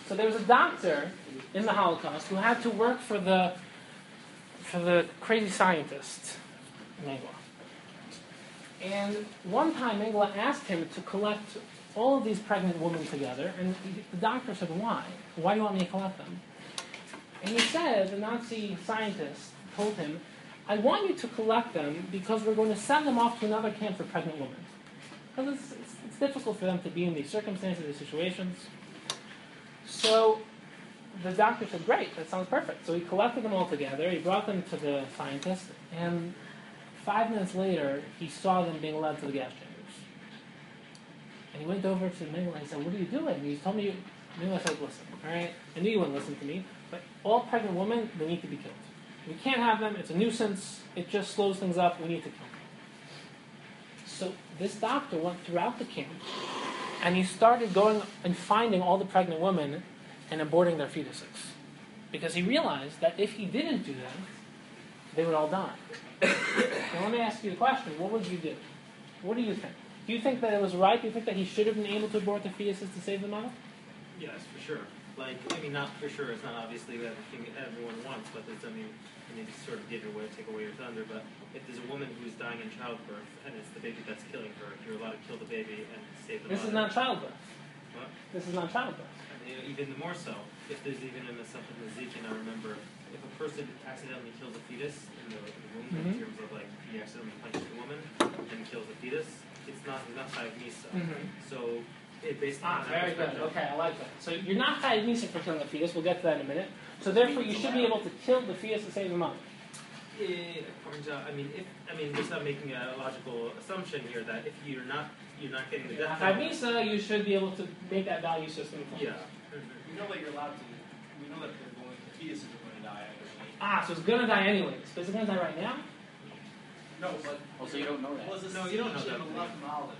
So there was a doctor in the Holocaust who had to work for the crazy scientist, Mengele. And one time Mengele asked him to collect all of these pregnant women together, and the doctor said, why? Why do you want me to collect them? And he said, the Nazi scientist told him, I want you to collect them because we're going to send them off to another camp for pregnant women. Because it's difficult for them to be in these circumstances, these situations. So the doctor said, great, that sounds perfect. So he collected them all together, he brought them to the scientist, and 5 minutes later, he saw them being led to the gas chambers. And he went over to Mengele and he said, what are you doing? And he told me, Mengele said, listen, all right, I knew you wouldn't listen to me, but all pregnant women, they need to be killed. We can't have them, it's a nuisance, it just slows things up, we need to kill them. So this doctor went throughout the camp, and he started going and finding all the pregnant women and aborting their fetuses. Because he realized that if he didn't do that, they would all die. Now let me ask you the question, what would you do? What do you think? Do you think that it was right? Do you think that he should have been able to abort the fetuses to save them all? Yes, for sure. Like, I mean, not for sure. It's not obviously everything everyone wants, but it's, I mean, sort of give away, take away your thunder. But if there's a woman who's dying in childbirth and it's the baby that's killing her, you're allowed to kill the baby and save the mother. This is not childbirth. What? This is not childbirth. I mean, even more so. If there's even in the stuff in the Ezekiel, I remember, if a person accidentally kills a fetus in the womb, in terms of like he accidentally punches the woman and kills the fetus, it's not chayav misa. So it based on very good. Okay, I like that. So you're not chayav misa for killing the fetus. We'll get to that in a minute. So therefore, you should be able to kill the fetus to save the mother. According to, I mean, just not making a logical assumption here that if you're not getting the death chayav misa, you should be able to make that value system. Yeah. You know that you're allowed to. We know that the fetuses are going to die. So it's going to die anyways. But is it going to die right now? No, but also you don't know that. Was a no, you don't know that. in the Left Olive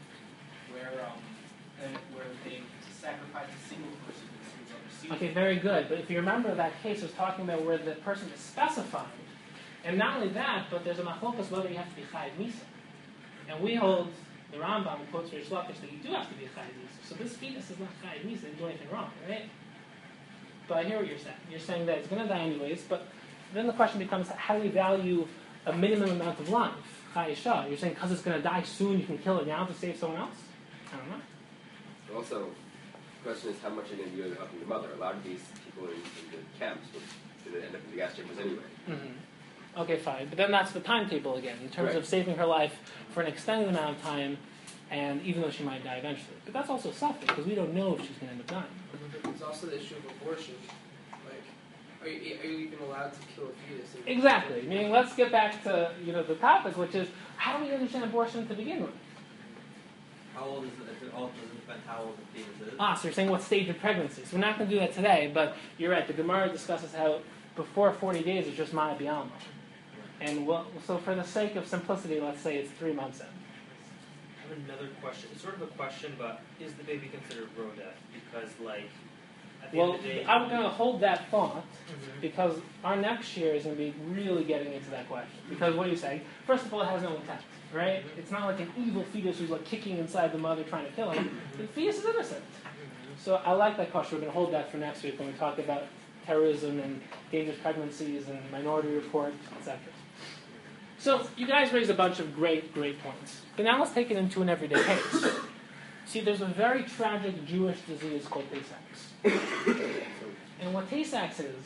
where they sacrificed a single person. Okay, very good. But if you remember, that case was talking about where the person is specified. And not only that, but there's a machlokas whether you have to be chayav misa. And we hold, the Rambam quotes Rish Lakish that you do have to be a chayav misa. So this fetus is not chayav misa, didn't do anything wrong, right? But I hear what you're saying. You're saying that it's going to die anyways, but then the question becomes, how do we value a minimum amount of life? Chayisha. You're saying because it's going to die soon, you can kill it now to save someone else? I don't know. Also, the question is how much are you going to be helping the mother? A lot of these people in the camps would end up in the gas chambers anyway. Okay, fine. But then that's the timetable again, in terms of saving her life for an extended amount of time, and even though she might die eventually. But that's also suffering, because we don't know if she's going to end up dying. There's also the issue of abortion. Like, are you even allowed to kill a fetus? Exactly. Meaning, let's get back to the topic, which is, how do we understand abortion to begin with? How old is it? It all doesn't depend how old the fetus is. So you're saying what stage of pregnancy. So we're not going to do that today, but you're right. The Gemara discusses how before 40 days it's just Ma'ah B'Alma. And so for the sake of simplicity, let's say it's 3 months in. I have another question. It's sort of a question, but is the baby considered grow death? Because, like, at the end of the day... I'm going to hold that thought, because our next year is going to be really getting into that question. Because what are you saying? First of all, it has no intent, right? It's not like an evil fetus who's like kicking inside the mother trying to kill him. The fetus is innocent. So I like that question. We're going to hold that for next week when we talk about terrorism and dangerous pregnancies and minority report, etc. So you guys raised a bunch of great points. But now let's take it into an everyday case. See, there's a very tragic Jewish disease called Tay-Sachs. And what Tay-Sachs is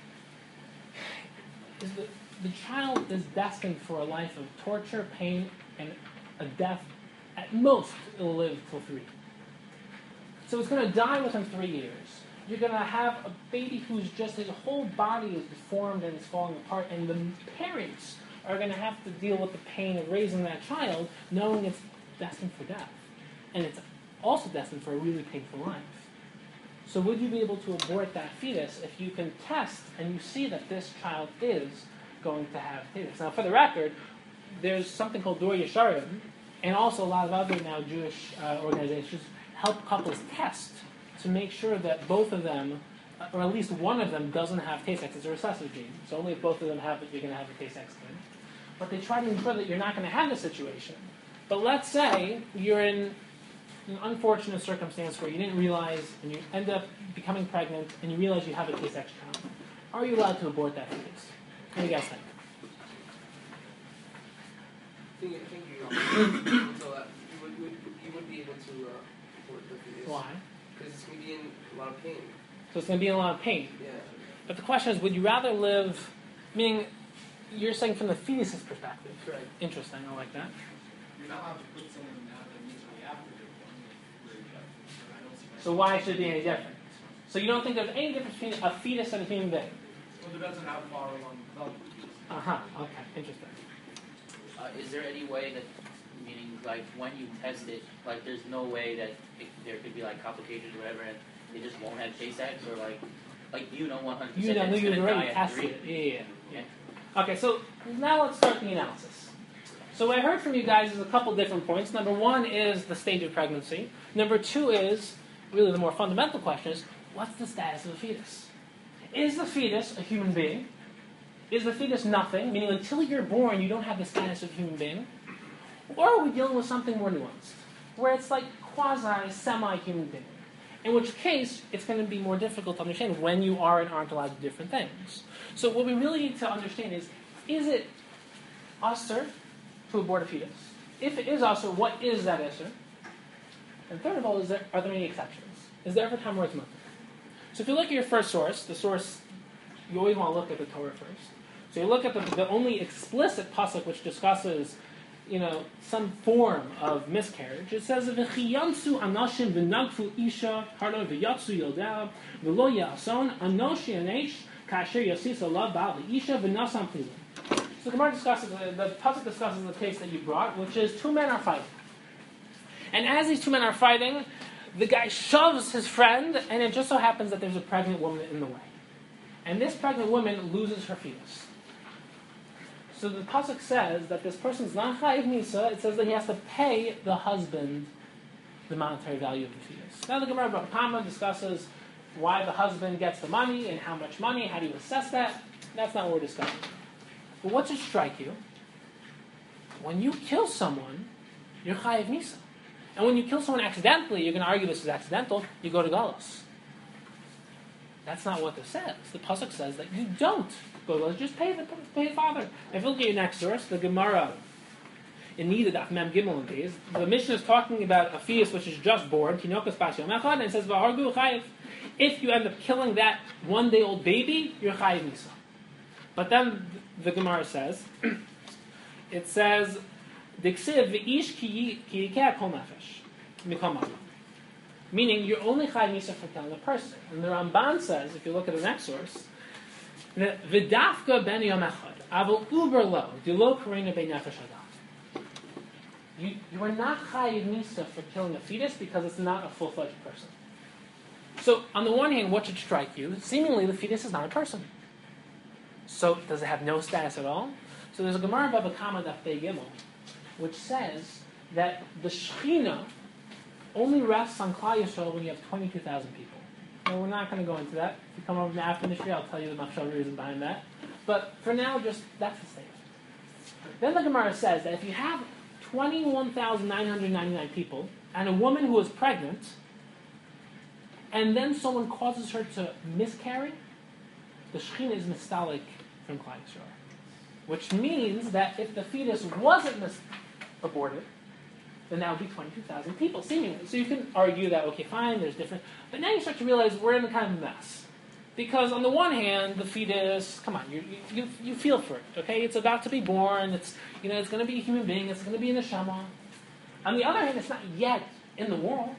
the child is destined for a life of torture, pain, and a death. At most, it will live till 3. So it's going to die within 3 years. You're going to have a baby who's just, his whole body is deformed and is falling apart, and the parents are going to have to deal with the pain of raising that child, knowing it's destined for death. And it's also destined for a really painful life. So would you be able to abort that fetus if you can test and you see that this child is going to have fetus? Now, for the record, there's something called Dor Yesharim, and also a lot of other now Jewish organizations help couples test to make sure that both of them, or at least one of them, doesn't have Tay-Sachs. It's a recessive gene. So only if both of them have it, you're going to have a Tay-Sachs gene. But they try to ensure that you're not going to have this situation. But let's say you're in an unfortunate circumstance where you didn't realize, and you end up becoming pregnant, and you realize you have a T-sex child, are you allowed to abort that fetus? What do you guys think? I think until that, you would be able to abort the fetus. Why? Because it's going to be in a lot of pain. So it's going to be in a lot of pain. Yeah. But the question is, would you rather live, meaning you're saying from the fetus's perspective. Right. Interesting, I like that. You're not allowed to put someone out that misery after they're born. I don't see why. So why should it be any different? So you don't think there's any difference between a fetus and a human being? Well, it depends on how far along the development it is. Okay, interesting. Is there any way that, meaning like when you test it, like there's no way that there could be like complications or whatever, and they just won't have Tay-Sachs, or like you know 100% You know, it's you've going to die already at tested 3. it. Yeah. Okay, so now let's start the analysis. So what I heard from you guys is a couple different points. Number one is the stage of pregnancy. Number two is, really the more fundamental question is, what's the status of the fetus? Is the fetus a human being? Is the fetus nothing, meaning until you're born you don't have the status of a human being? Or are we dealing with something more nuanced, where it's like quasi-semi-human being? In which case, it's going to be more difficult to understand when you are and aren't allowed to do different things. So what we really need to understand is it usher to abort a fetus? If it is usher, what is that usher? And third of all, are there any exceptions? Is there ever a time where it's mutter? So if you look at your first source, the source, you always want to look at the Torah first. So you look at the only explicit pasuk which discusses, some form of miscarriage. It says, "V'chiyansu anashim v'nagfu isha harlo v'yatsu yodea v'lo yason anoshi anesh kasher yasis alav ba'al isha v'nasam plilin." So the Gemara discusses, the pasuk discusses the case that you brought, which is two men are fighting. And as these two men are fighting, the guy shoves his friend, and it just so happens that there's a pregnant woman in the way. And this pregnant woman loses her fetus. So the pasuk says that this person's not chayiv misa. It says that he has to pay the husband the monetary value of the fetus. Now the Gemara Bava Kama discusses why the husband gets the money and how much money, how do you assess that. That's not what we're discussing. But what should strike you? When you kill someone, you're chayiv misa. And when you kill someone accidentally, you're going to argue this is accidental, you go to galus. That's not what this says. The pasuk says that you don't go to galus, just pay the father. If you look at your next source, the Gemara in Nida Daf Mem Gimel in these, the Mishnah is talking about a fetus which is just born, Tinokas Bas Yom Echad, and it says V'hargu chayiv. If you end up killing that 1-day-old baby, you're chayiv misa. But then the Gemara says, it says, Diksiv v'ish ki yikeh kol nefesh mikol makom. Meaning, you're only chayiv misa for killing a person. And the Ramban says, if you look at the next source, that v'dafka ben yom echad avol uber lo dilo karina ben nefesh adam. You are not chayiv misa for killing a fetus because it's not a full-fledged person. So, on the one hand, what should strike you? Seemingly, the fetus is not a person. So, does it have no status at all? So, there's a Gemara Bava Kama Daf Pei Gimel, which says that the Shechina only rests on Klal Yisrael when you have 22,000 people. Now, we're not going to go into that. If you come over to after Nishri, I'll tell you the machshava reason behind that. But for now, just that's the statement. Then the Gemara says that if you have 21,999 people and a woman who is pregnant, and then someone causes her to miscarry, the Shechina is mistalik from Klal Yisrael. Which means that if the fetus wasn't aborted, then that would be 22,000 people, seemingly. So you can argue that, okay, fine, there's different... But now you start to realize we're in a kind of a mess. Because on the one hand, the fetus, come on, you feel for it, okay? It's about to be born, it's going to be a human being, it's going to be in the neshama. On the other hand, it's not yet in the world.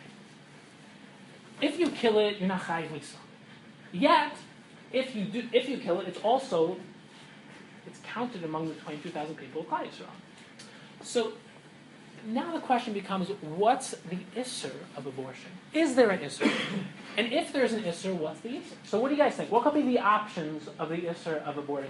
If you kill it, you're not chayiv misa. Yet, if you kill it, it's counted among the 22,000 people of Klal Yisrael. So now the question becomes, what's the isser of abortion? Is there an isser? And if there's an isser, what's the isser? So what do you guys think? What could be the options of the isser of aborting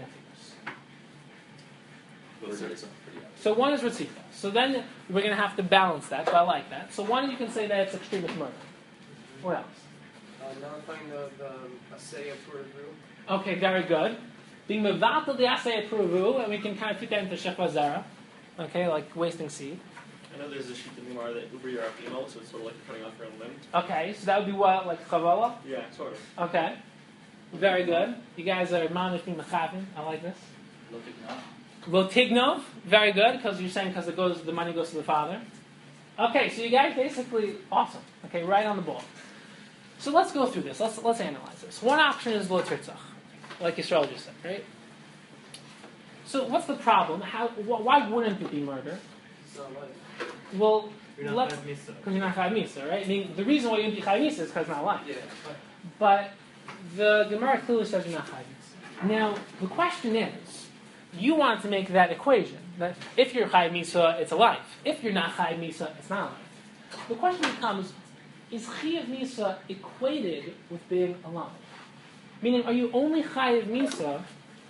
a fetus? So one is ritzita. So then we're going to have to balance that, so I like that. So one, you can say that it's extremist murder. What else? Nullifying the assay of Puruvu. Okay, very good. Being mevatel the assay of Puruvu, and we can kind of fit that into shechva zera. Okay, like wasting seed. I know there's a sheet in Gemara that where you're a female, so it's sort of like cutting off your own limb. Okay, so that would be what, like chavala? Yeah, sort of. Okay, very good. You guys are manish me mechavin. I like this. Lotignov, very good, because you're saying because the money goes to the father. Okay, so you guys basically awesome. Okay, right on the ball. So let's go through this. Let's analyze this. One option is lo tirtzach, like Yisrael just said, right? So what's the problem? Why wouldn't it be murder? It's not life. Well, You're not chayv misa. because you're not chayv misa, right? I mean, the reason why you wouldn't be chayv misa is because it's not life. Yeah. But the Gemara clearly says you're not chayv misa. Now, the question is, you want to make that equation that if you're chayv misa, it's a life. If you're not chayv misa, it's not a life. The question becomes: is chayv misa equated with being alive? Meaning, are you only chayv misa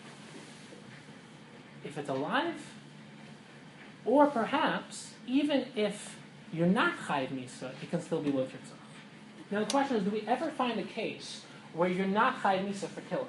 if it's alive, or perhaps even if you're not chayv misa, it can still be lo tirtzach? Now, the question is: do we ever find a case where you're not chayv misa for killing?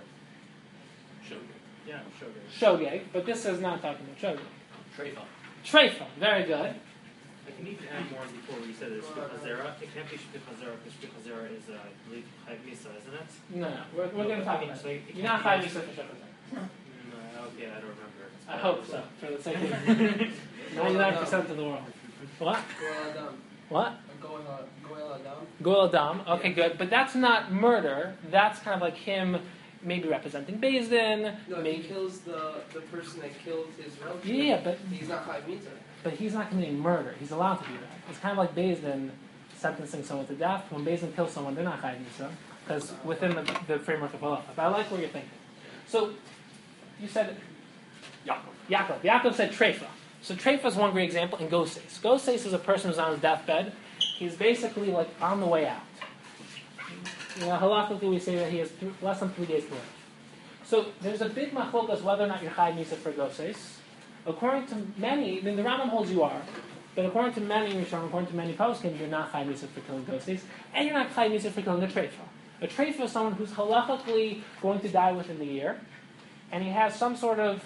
Yeah, sure. Shogeg, but this is not talking about shogeg. Treifa. Treifa, very good. I can even add more before where you said it's shpich. It can't be shpich hazera because shpich hazera is, I believe, chayv misa, isn't it? No, we're going to talk about So it. it You're not can't chayv be- misa for shogeg. Okay, I don't remember. I hope so, for the sake of 99% of the world. What? Goel Adam. What? Goel Adam. Goel Adam. Okay, good. But that's not murder. That's kind of like him maybe representing Beis Din. No, maybe. he kills the person that killed his relative. Yeah, but He's not chayv misa. he's not committing murder. He's allowed to do that. It's kind of like Beis Din sentencing someone to death. When Beis Din kills someone, they're not chayv misa because within the framework of halacha. But I like where you're thinking. So you said Yaakov. Yaakov said treifa. So treifa is one great example. And goses. Goses is a person who's on his deathbed. He's basically like on the way out. You know, halachically we say that he has less than 3 days to live. So there's a big machlokas whether or not you're chayv misa for goses. According to many, I mean the Rambam holds you are, but according to many Rishonim, according to many poskim, you're not chayv misa for killing goses, and you're not chayv misa for killing a treifa. A treifa is someone who's halachically going to die within the year, and he has some sort of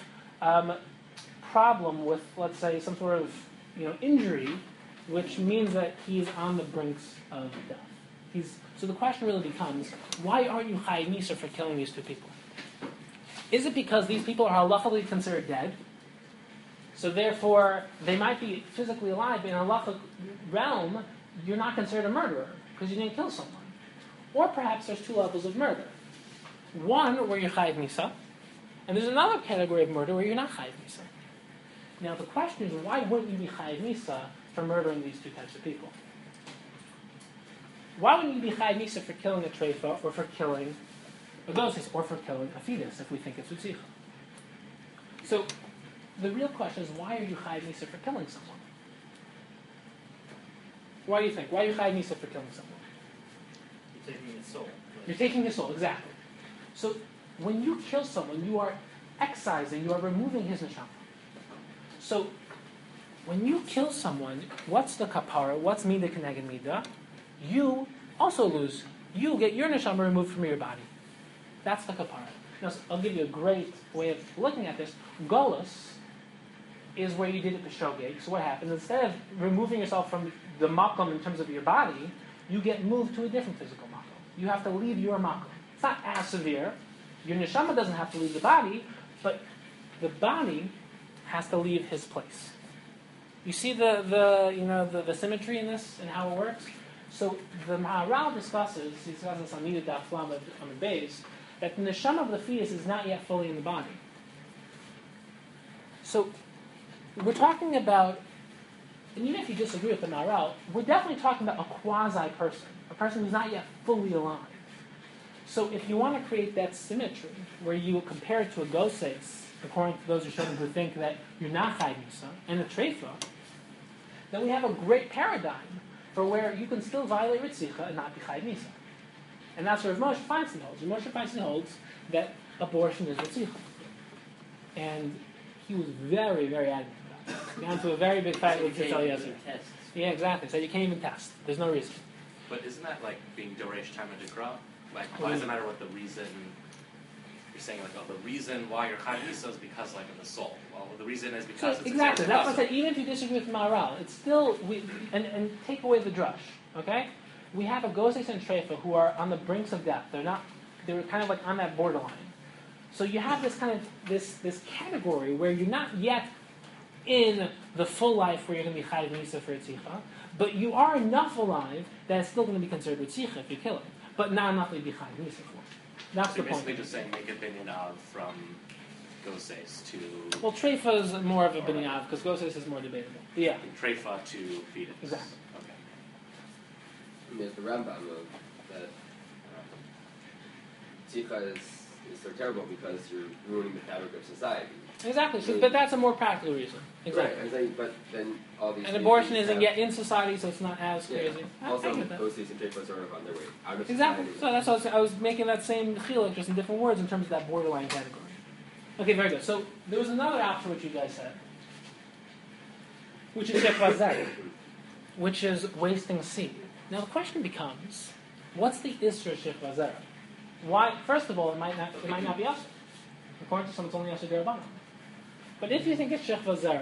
problem with, let's say, some sort of injury, which means that he's on the brinks of death. So the question really becomes, why aren't you chayv misa for killing these two people? Is it because these people are halachically considered dead? So therefore, they might be physically alive, but in a halachic realm, you're not considered a murderer because you didn't kill someone. Or perhaps there's two levels of murder. One where you're chayv misa, and there's another category of murder where you're not chayv misa. Now the question is, why wouldn't you be chayv misa for murdering these two types of people? Why wouldn't you be chayv misa for killing a treifa, or for killing a goses, or for killing a fetus, if we think it's utzicha? So the real question is, why are you chayv misa for killing someone? Why do you think? Why are you chayv misa for killing someone? You're taking his soul. You're taking his soul, exactly. So when you kill someone, you are excising, you are removing his neshama. So when you kill someone, what's the kapara? What's mida keneged mida? You also lose. You get your neshama removed from your body. That's the kapara. Now, I'll give you a great way of looking at this. Golus is where you did it b'shogeg. So what happens? Instead of removing yourself from the makom in terms of your body, you get moved to a different physical makom. You have to leave your makom. It's not as severe. Your neshama doesn't have to leave the body, but the body has to leave his place. You see the symmetry in this and how it works? So the Maharal discusses on Nida Daf Lamed on the base, that the neshama of the fetus is not yet fully in the body. So we're talking about, and even if you disagree with the Maharal, we're definitely talking about a quasi-person, a person who's not yet fully alive. So if you want to create that symmetry, where you compare it to a goses, according to those who think that you're not chayv misa, and a treifa, then we have a great paradigm for where you can still violate ritzicha and not be chayv misa. And that's where Moshe Feinstein holds. Moshe Feinstein holds that abortion is ritzicha. And he was very, very adamant about that. He got into a very big fight with Tzitz Eliezer. Yeah, exactly. So you can't even test. There's no reason. But isn't that like being Doresh Time Dikra? Like, why does it matter what the reason you're saying like, oh, the reason why you're Chayv Misa is because like of the soul. Well, the reason is So because it's exactly. a That's what I said. Even if you disagree with Maharal, it's still and take away the drush. Okay, we have a Goses and Treifa who are on the brinks of death. They're kind of like on that borderline. So you have this kind of this category where you're not yet in the full life where you're going to be Chayv Misa for Ritzicha, but you are enough alive that it's still going to be considered Ritzicha if you kill it, but not enough to be Chayv Misa for. That's So the you're point. basically just saying make opinion of from Goses to Well, Treifa is more of a binyav because Goses is more debatable. Yeah, Treifa to fetus. exactly. Okay. I mean, it's the Rambam that Tzika is so terrible because you're ruining the fabric of society. Exactly. So, but that's a more practical reason. Exactly. Right, I'm saying, but then all these And things abortion have- isn't yet in society, so it's not as Yeah. crazy. I Also, get that. those things and Treifa sort of on their way out of Exactly. society. So that's what I was making that same chiluk, just in different words, in terms of that borderline category. Okay, very good. So there was another option which you guys said, which is shechvazeh, which is wasting seed. Now the question becomes, what's the isra shechvazeh? Why? First of all, it might not be us. According to some, it's only us derabbanan. But if you think it's shechvazeh,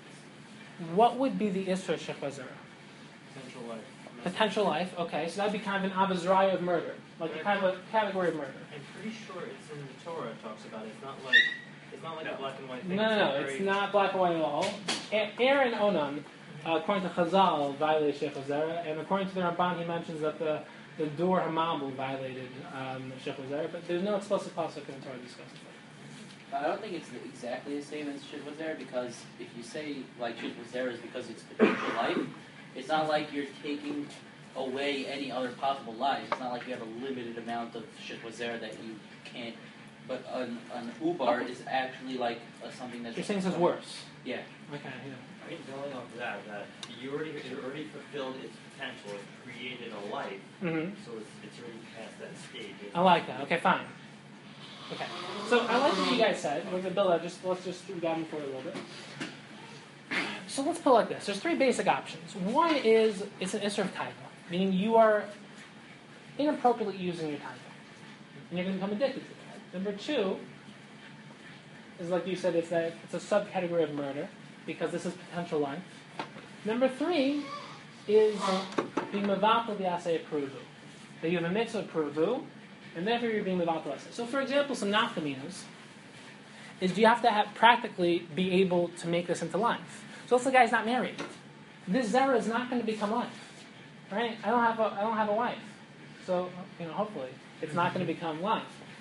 what would be the isra shechvazeh? Potential life. Potential life. Okay, so that'd be kind of an avazraya of murder, like a kind of a category of murder. I'm pretty sure it's in the Torah. It talks about it. It's not like a black and white thing. No, it's not black and white at all. Aaron Onan, according to Chazal, violated Shech Hazara, and according to the Ramban, he mentions that the Dur Hamabul violated Shech Hazara, but there's no explicit pasuk in the Torah discussing that. I don't think it's exactly the same as Shit Was There, because if you say like Shit Was There is because it's potential life, it's not like you're taking away any other possible life. It's not like you have a limited amount of Shit Was There that you can't. But an ubar is actually like something that's. You're saying this is worse. Yeah. Okay, yeah. I mean, building off of that it already fulfilled its potential, it created a life, Mm-hmm. so it's already past that stage. I like that. Okay, fine. Okay, so I like what you guys said. We're gonna build that. Let's just guide for it a little bit. So let's put it like this. There's three basic options. One is it's an isser of taiva, meaning you are inappropriately using your taiva, and you're going to become addicted to that. Number two is, like you said, it's a subcategory of murder because this is potential life. Number three is being mevatel the asay pruvu, that you have a mitzvah pruvu, and therefore you're being mevatel asay. So, for example, some nafkaminas is do you have to practically be able to make this into life? So let's say the guy's not married. This zera is not going to become life, right? I don't have a wife, so hopefully it's not going to become life.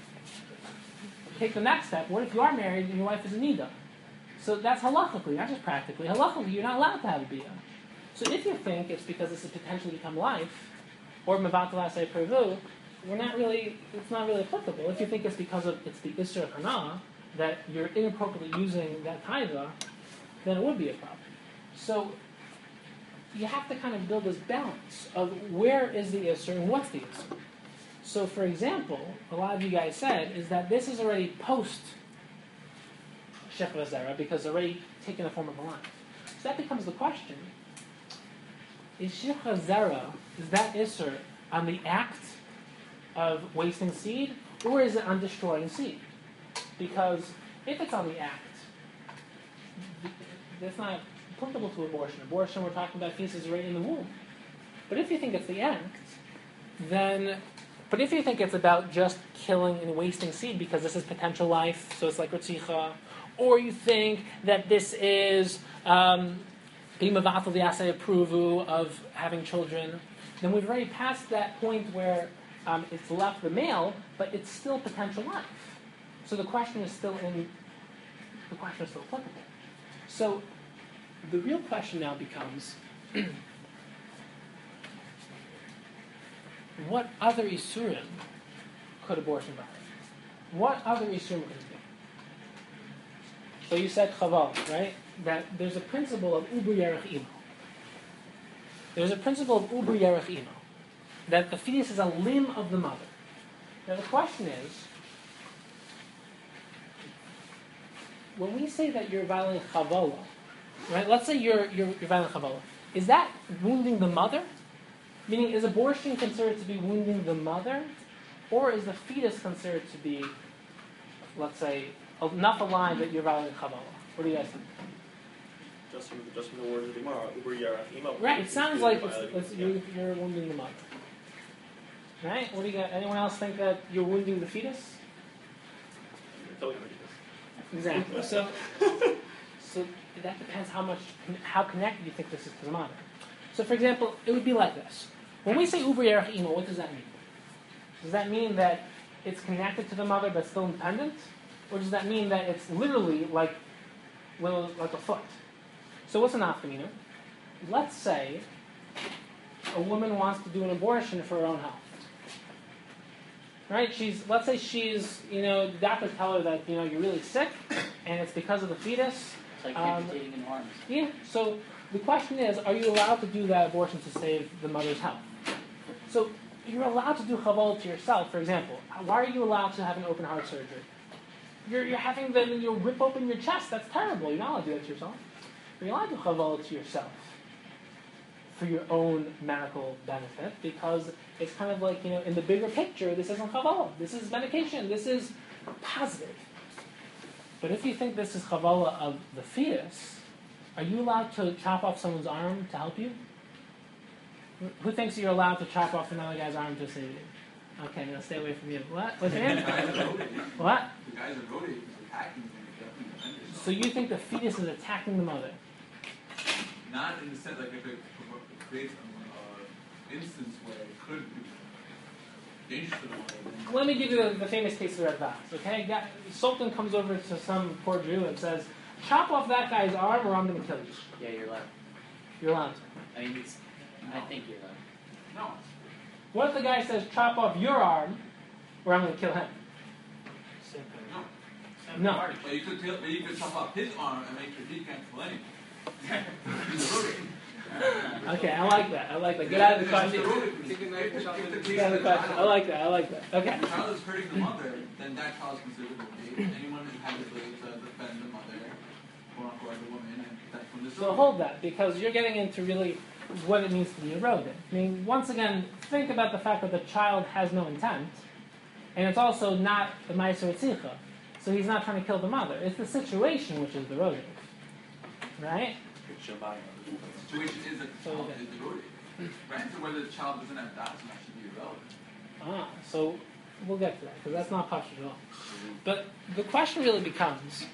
Take the next step. What if you are married and your wife is a nida? So that's halachically, not just practically. Halachically, you're not allowed to have a bia. So if you think it's because this has potentially become life, or mevatel asay pervu, it's not really applicable. If you think it's because it's the isser hana that you're inappropriately using that taiva, then it would be a problem. So you have to kind of build this balance of where is the isser and what's the isser. So, for example, a lot of you guys said is that this is already post Shech Vazera because it's already taken the form of a life. So that becomes the question: is Shech Vazera, is that isser on the act of wasting seed, or is it on destroying seed? Because if it's on the act, that's not applicable to abortion. Abortion, we're talking about feces right in the womb. But if you think it's the act, then. But if you think it's about just killing and wasting seed because this is potential life, so it's like Ritzicha, or you think that this is being mevatel the asay pruvu of having children, then we've already passed that point where it's left the male, but it's still potential life. So the question is still applicable. So the real question now becomes, what other isurim could abortion violate? What other isurim could it be? So you said chaval, right? That there's a principle of uber yerech imo. There's a principle of uber yerech imo, that the fetus is a limb of the mother. Now the question is, when we say that you're violating chavala, right? Let's say you're violating chavala. Is that wounding the mother? Meaning, is abortion considered to be wounding the mother, or is the fetus considered to be let's say, enough aligned that you're violating Kabbalah? What do you guys think? Just from the words of the Gemara, Uber Yarach Imo. Right, it sounds like you're wounding the mother. Right? What do you got? Anyone else think that you're wounding the fetus? Exactly. So that depends how connected you think this is to the mother. So, for example, it would be like this. When we say Uber Yarach Imo, what does that mean? Does that mean that it's connected to the mother but still independent? Or does that mean that it's literally like a foot? So what's an afkamina? Let's say a woman wants to do an abortion for her own health. Right? Let's say she's, the doctors tell her that, you're really sick, and it's because of the fetus. It's like amputating an arm. Yeah. So the question is, are you allowed to do that abortion to save the mother's health? So you're allowed to do chaval to yourself, for example. Why are you allowed to have an open heart surgery? You're having them, rip open your chest. That's terrible. You're not allowed to do that to yourself. You're allowed to do chaval to yourself for your own medical benefit, because it's kind of like, in the bigger picture, this isn't chavala. This is medication. This is positive. But if you think this is chavala of the fetus, are you allowed to chop off someone's arm to help you? Who thinks you're allowed to chop off another guy's arm to save you? Okay, now stay away from you. What? What's your answer? What? The guys are voting, attacking them, definitely. So you think the fetus is attacking the mother? Not in the sense, like, if it creates an instance where it could be dangerous to the mother. Let me give you the famous case of Red Vaz, okay? Sultan comes over to some poor Jew and says, chop off that guy's arm or I'm going to kill you. Yeah, you're allowed. You're allowed to. I think you're allowed. No. What if the guy says, chop off your arm or I'm going to kill him? Same thing. No. No. But you could chop off his arm and make sure he can't kill anyone. Okay, I like that. Get out of the question. Get out of the question. I like that. Okay. If the child is hurting the mother, then that child is considered okay. Anyone who has the ability to defend the mother, quote unquote, the woman, and protect from this. So hold that, because you're getting into really what it means to be eroded. I mean, once again, think about the fact that the child has no intent, and it's also not the Ma'aser Tzitcha, so he's not trying to kill the mother. It's the situation which is the eroded. Right? The situation is that the child is eroded. Granted, whether the child doesn't have dots, that should be irrelevant. So we'll get to that, because that's not Pashut at all. But the question really becomes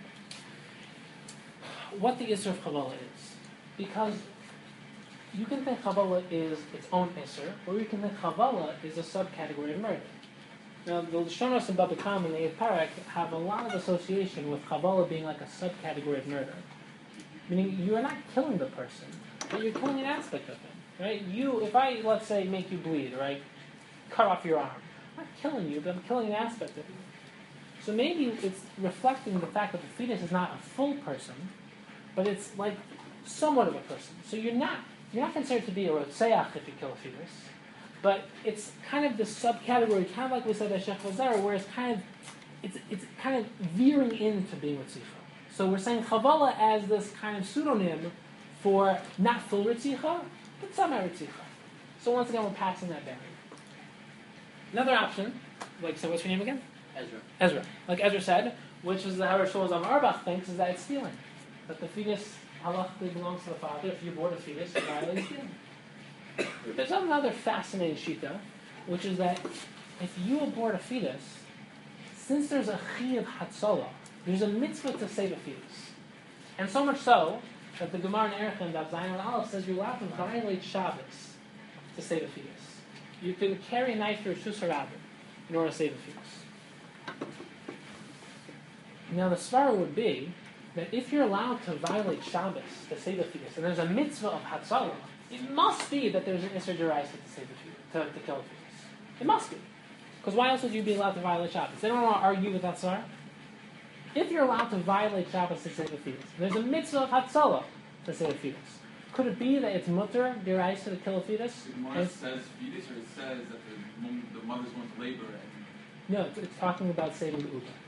what the Isser of Kabbalah is. Because you can think Kabbalah is its own Isser, or you can think Kabbalah is a subcategory of murder. Now, the Lashonos and Baba Kama and the 8th Parak have a lot of association with Kabbalah being like a subcategory of murder. Meaning, you are not killing the person, but you're killing an aspect of him, right? If I, let's say, make you bleed, or I cut off your arm, I'm not killing you, but I'm killing an aspect of you. So maybe it's reflecting the fact that the fetus is not a full person, but it's like somewhat of a person. So you're not considered to be a rotseach if you kill a fetus, but it's kind of this subcategory, kind of like we said at Sheikh Lazar, where it's kind of veering into being Ritzicha. So we're saying Chavala as this kind of pseudonym for not full Ritzicha, but semi-Ritzicha. So once again, we're passing that barrier. Another option, so what's your name again? Ezra. Like Ezra said, which is how Rosh Hashanah Arbach thinks, is that it's stealing. That the fetus halachically belongs to the father. If you abort a fetus, you're violating stealing. There's another fascinating shita, which is that if you abort a fetus, since there's a chi of hatzalah, there's a mitzvah to save a fetus. And so much so that the Gemara in Erechim, Daf Zayin and Aleph, says you're allowed to violate Shabbos to save a fetus. You can carry a knife through a Shus HaRabbi in order to save a fetus. Now the svara would be that if you're allowed to violate Shabbos to save a fetus, and there's a mitzvah of Hatzalah, it must be that there's an Isser Deraisa to save a fetus, to kill a fetus. It must be. Because why else would you be allowed to violate Shabbos? They don't want to argue with that svara. If you're allowed to violate Shabbos to save a fetus, there's a mitzvah of Hatzalah to save a fetus. Could it be that it's mutter deraisa to kill a fetus? The Gemara says fetus, or it says that the mother's going to labor and... No, it's talking about saving the uba.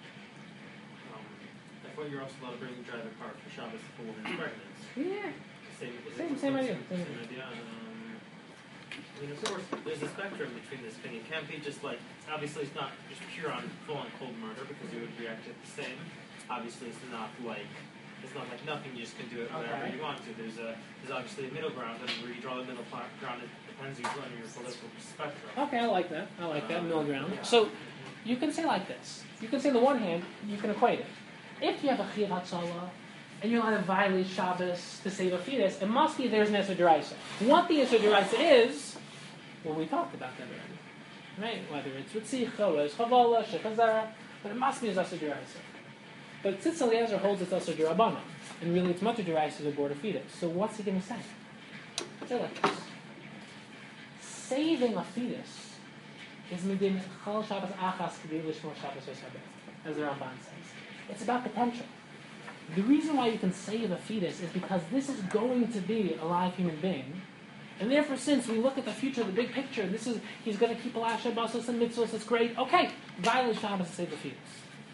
I thought you're also allowed to drive a car for Shabbos if a woman is pregnant. Yeah. Same idea. Same idea. I mean, of course, there's a spectrum between this thing. It can't be just like, obviously it's not just pure on full on cold murder because you would react to it the same. Obviously it's not like nothing, you just can do it whenever you want to. There's obviously a middle ground, and where you draw the middle ground, it depends on your political spectrum. Okay, I like that. Middle ground. So you can say like this. You can say on the one hand, you can equate it. If you have a Chiyav Hatzalah, and you're allowed to violate Shabbos to save a fetus, it must be there's an Isser D'Oraisa. What the Isser D'Oraisa is, well, we talked about that already. Right? Whether it's Ritzicha, or it's Chavala, Shechazara, but it must be his Isser D'Oraisa. But Tzitz Eliezer holds it's Isser D'Rabbanan, and really it's Mutter D'Oraisa to abort a fetus. So what's he going to say? Say like this. Saving a fetus is midin Chal Shabbos Achas K'dei Lishmor Shabbos V'Shabbat, as the Ramban says. It's about potential. The reason why you can save a fetus is because this is going to be a live human being. And therefore, since we look at the future, the big picture, he's going to keep a lot of Shabbosos and mitzvos, it's great. Okay, violate Shabbos to save the fetus.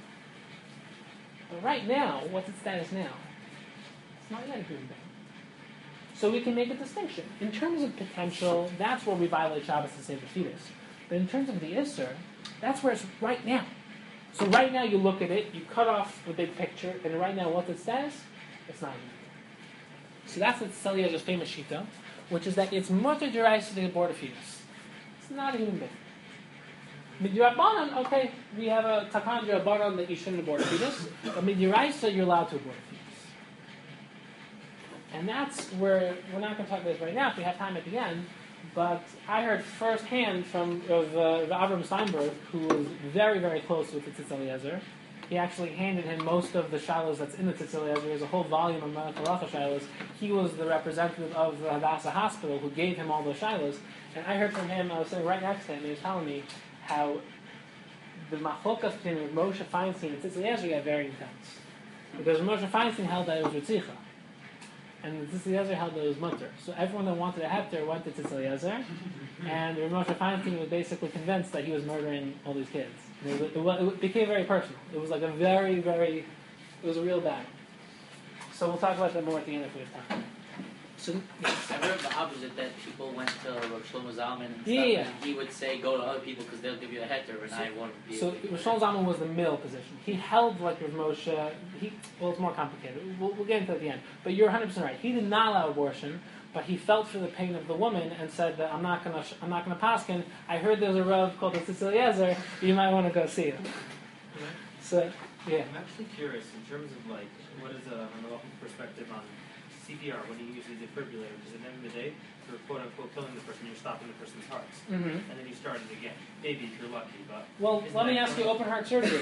But right now, what's its status now? It's not yet a human being. So we can make a distinction. In terms of potential, that's where we violate Shabbos to save the fetus. But in terms of the Isser, that's where it's right now. So right now you look at it, you cut off the big picture, and right now what it says, it's not human. So that's the Tzitz Eliezer's famous shita, which is that it's mutter d'oraisa to abort a fetus. It's not a human being. Midrabanan, okay, we have a takan d'Rabbanan that you shouldn't abort a fetus, but midraisa you're allowed to abort a fetus. And that's where, we're not going to talk about this right now if we have time at the end, but I heard firsthand from Avram Steinberg, who was very, very close with the Tzitz Eliezer. He actually handed him most of the shilos that's in the Tzitz Eliezer. There's a whole volume of Melech Halacha shilos. He was the representative of the Hadassah Hospital who gave him all those shilos. And I heard from him, I was sitting right next to him, and he was telling me how the machlokas between Moshe Feinstein and Tzitz Eliezer got very intense. Because Moshe Feinstein held that it was Ritzicha. And Tzitz Eliezer held that it was mutter. So everyone that wanted a hepter went to Tzitz Eliezer, and Moshe Feinstein was basically convinced that he was murdering all these kids. And it became very personal. It was like a very, very, it was a real battle. So we'll talk about that more at the end if we have time. So, yes. I heard the opposite, that people went to Rosh Shlomo Zalman and stuff, Yeah. and he would say, go to other people because they'll give you a heter, and I won't be So able to. Rosh Zalman was the middle position. He held like Rav Moshe. Well, it's more complicated. We'll get into it at the end. But you're 100% right. He did not allow abortion, but he felt for the pain of the woman and said that I'm not gonna paskin. I heard there's a Rav called the Tzitz Eliezer. You might want to go see him. So yeah. I'm actually curious in terms of like what is a halachic perspective on CPR when you use a defibrillator, because at the end of the day, you're quote unquote killing the person, you're stopping the person's heart, Mm-hmm. and then you start it again. Maybe if you're lucky, but Well, isn't let me that ask you killing? open heart surgery.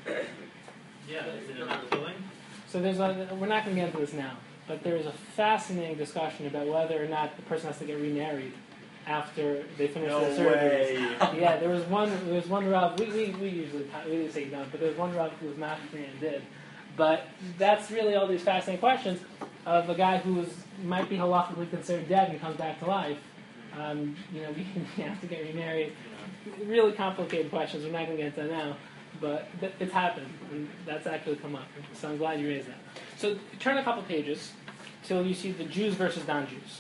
Yeah, is it not killing? So we're not going to get into this now, but there is a fascinating discussion about whether or not the person has to get remarried after they finish their surgery. Yeah, there was one Rav, we usually say don't, but there was one Rav who was not free and did. But that's really all these fascinating questions of a guy who might be halachically considered dead and comes back to life. We have to get remarried. Really complicated questions. We're not going to get into that now, but it's happened, and that's actually come up. So I'm glad you raised that. So turn a couple pages till you see the Jews versus non-Jews.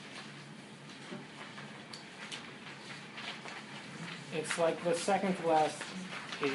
It's like the second to last page.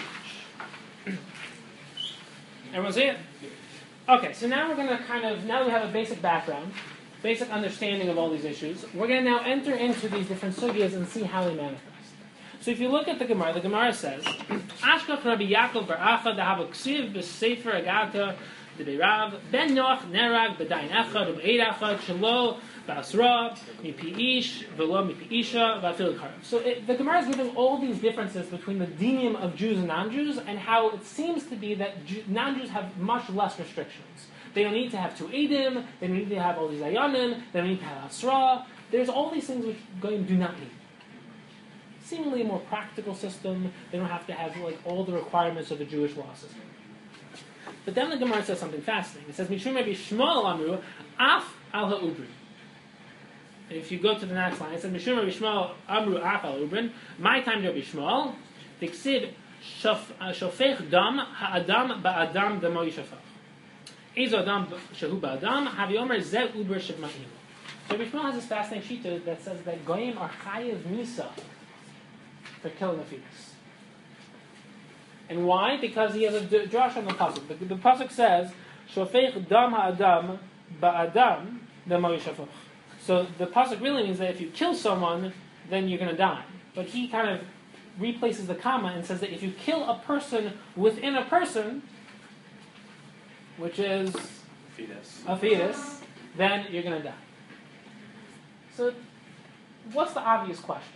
Everyone see it? Okay, so now we're going to now we have a basic background, basic understanding of all these issues. We're going to now enter into these different sugyas and see how they manifest. So if you look at the Gemara says, Ashkach Rabbi Yaakov bar Acha dehava ksiv b'sefer Agata debeirav ben Noach nerag b'dayin echad u'be'ed echad shelo b'asra mipi ish v'lo mipi isha v'afil karav. So the Gemara is giving all these differences between the dinim of Jews and non-Jews, and how it seems to be that non-Jews have much less restrictions. They don't need to have two edim, they don't need to have all these ayanim, they don't need to have asra. There's all these things which goyim do not need. Seemingly a more practical system. They don't have to have all the requirements of a Jewish law system. But then the Gemara says something fascinating. It says, Mishum Rabbi Shmuel amru, af al ha'ubrin. And if you go to the next line, it says, Mishum Rabbi Shmuel amru, af al ha'ubrin. My time Rabbi Shmuel, tiksiv shofech dam ha'adam ba'adam damo yishafach. Ezo adam shehu ba'adam, havi omer zeh uber shevma'im. So Rabbi Shmuel has this fascinating shita that says that goyim are chayiv misa for killing a fetus. And why? Because he has a drush on the pasuk. The pasuk says, "Shofech dam ha'adam ba'adam damo yishafoch." So the pasuk really means that if you kill someone, then you're going to die. But he kind of replaces the comma and says that if you kill a person within a person, which is a fetus, then you're going to die. So, what's the obvious question?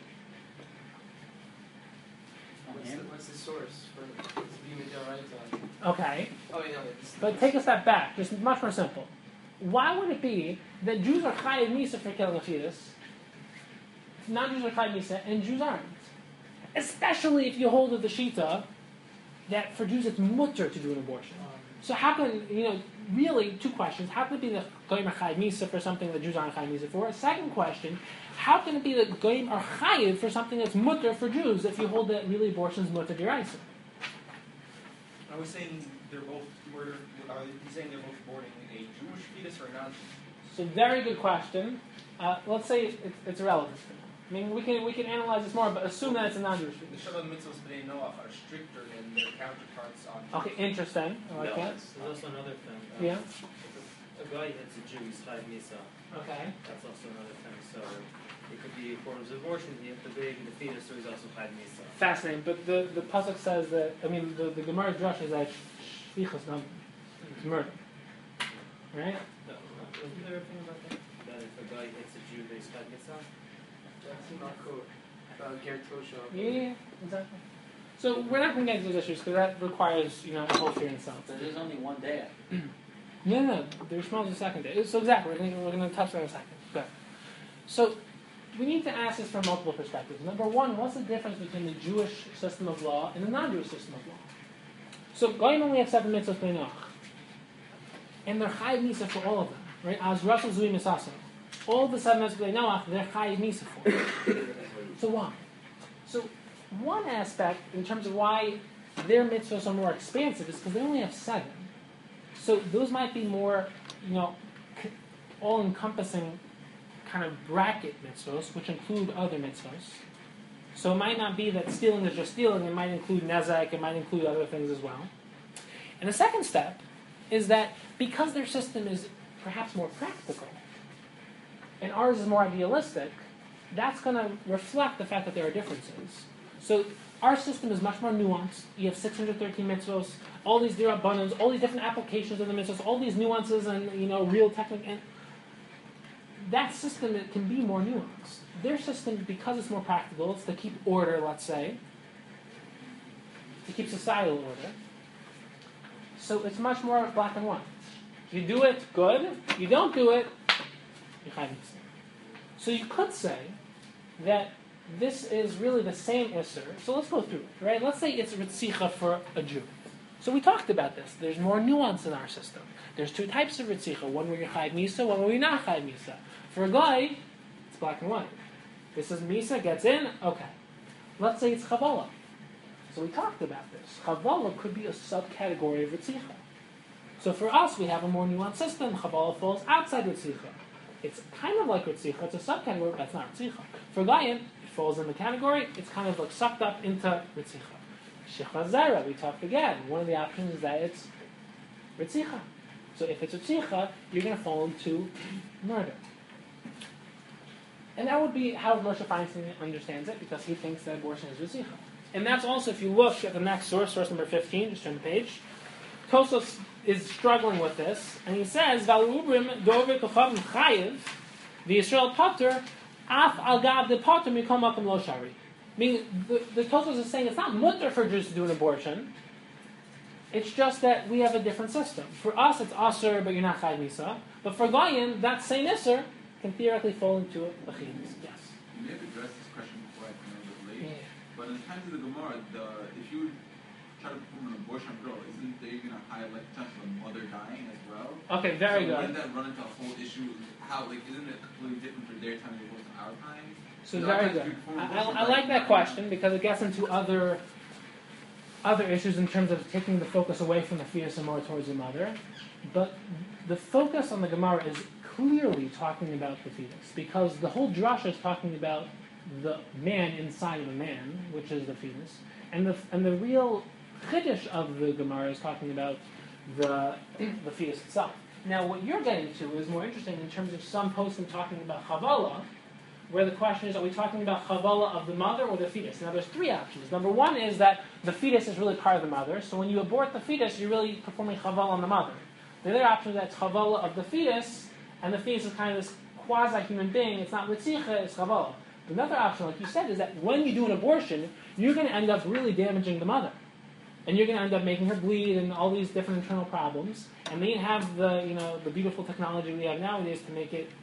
What's the source for this being a Okay, Oh, yeah, it's but take a step back. Just much more simple. Why would it be that Jews are chayiv misa for killing a fetus, non-Jews are chayiv misa, and Jews aren't? Especially if you hold of the shita that for Jews it's mutter to do an abortion. So how can, really two questions. How can it be that goyim are chayiv misa for something that Jews aren't chayiv misa for? A second question, how can it be that goyim are chayiv for something that's mutter for Jews if you hold that really abortion is mutter d'oraisa? Are we saying they're both murder? Are you saying they're both aborting a Jewish fetus or a non-Jewish? So very good question. Let's say it's irrelevant. I mean, we can analyze this more, but assume that it's a non-Jewish The fetus. Shabbat mitzvahs b'nei Noach are stricter than their counterparts on. Okay, interesting. I like that. There's also another thing. Yeah. If a guy hits a Jew, he's chayiv misa. Okay. That's also another thing. So it could be forms of abortion. He hit the baby, the fetus, so he's also chayiv misa. Fascinating. But the pasuk says that, the Gemara's drush is that shvichas dam. It's murder. Right? Wasn't there a thing about that? That if a guy hits a Jew, he's chayiv misa? That's not cool. Ger Tosha. Yeah, exactly. So we're not going to get into those issues because that requires, a whole fear in itself. So there's only one day. No, there's smells a second day. So exactly, we're going to touch on it in a second. Good. So we need to ask this from multiple perspectives. Number one, what's the difference between the Jewish system of law and the non-Jewish system of law? So goyim only have 7 mitzvot b'nei Noach, and they're chayiv misa for all of them, right? As Russell Zui Misaso, all the 7 mitzvot b'nei Noach, they're chayiv misa for. So why? So one aspect in terms of why their mitzvahs are more expansive is because they only have 7. So those might be more, all-encompassing kind of bracket mitzvahs, which include other mitzvahs. So it might not be that stealing is just stealing. It might include nezek. It might include other things as well. And the second step is that because their system is perhaps more practical, and ours is more idealistic, that's going to reflect the fact that there are differences. So our system is much more nuanced. You have 613 mitzvahs, all these dirabbanans, all these different applications of the mitzvahs, all these nuances and real technique. And that system it can be more nuanced. Their system, because it's more practical, it's to keep order, let's say, to keep societal order. So it's much more black and white. You do it, good. You don't do it, you're chayiv misa. So you could say that this is really the same Isser. So let's go through it, right? Let's say it's Ritzicha for a Jew. So we talked about this. There's more nuance in our system. There's 2 types of Ritzicha. One where you're chayiv misa, one where you're not chayiv misa. For a guy, it's black and white. This is misa, gets in, okay. Let's say it's Chavala. So we talked about this. Chavala could be a subcategory of Ritzicha. So for us, we have a more nuanced system. Chavala falls outside Ritzicha. It's kind of like Ritzicha, it's a subcategory, but that's not Ritzicha. For Goyim, it falls in the category, it's kind of like sucked up into Ritzicha. Shechva Zera, we talked again. One of the options is that it's Ritzicha. So if it's Ritzicha, you're going to fall into murder. And that would be how Moshe Feinstein understands it, because he thinks that abortion is Ritzicha. And that's also, if you look at the next source number 15, just turn the page, Tosos is struggling with this, and he says, "Valubrim dover kochavim chayiv, the Yisrael pater, af al gav de pater mikom makom lo shari." Meaning, the Tosos is saying it's not mutter for Jews to do an abortion. It's just that we have a different system. For us, it's aser, but you're not chayiv misa. But for Goyim, that same iser can theoretically fall into a chiyus. Yes. You may have addressed this question before, I think a little bit late. Yeah. But in the times of the Gemara, if you try to perform an abortion girl, isn't there going to highlight the chance of a mother dying as well? Okay, very good. Wouldn't that run into a whole issue? Isn't it completely different for their time as opposed to our time? So very good. I like that question because it gets into other issues in terms of taking the focus away from the fetus and more towards the mother. But the focus on the Gemara is clearly talking about the fetus, because the whole drasha is talking about the man inside of a man, which is the fetus, and the real chiddush of the Gemara is talking about the fetus itself. Now, what you're getting to is more interesting in terms of some posting talking about chavala, where the question is, are we talking about chavala of the mother or the fetus? Now, there's three options. Number one is that the fetus is really part of the mother, so when you abort the fetus, you're really performing chavala on the mother. The other option is that it's chavala of the fetus, and the fetus is kind of this quasi-human being. It's not litzicha, it's chavala. Another option, like you said, is that when you do an abortion, you're going to end up really damaging the mother. And you're going to end up making her bleed and all these different internal problems. And they have the beautiful technology we have nowadays to make it,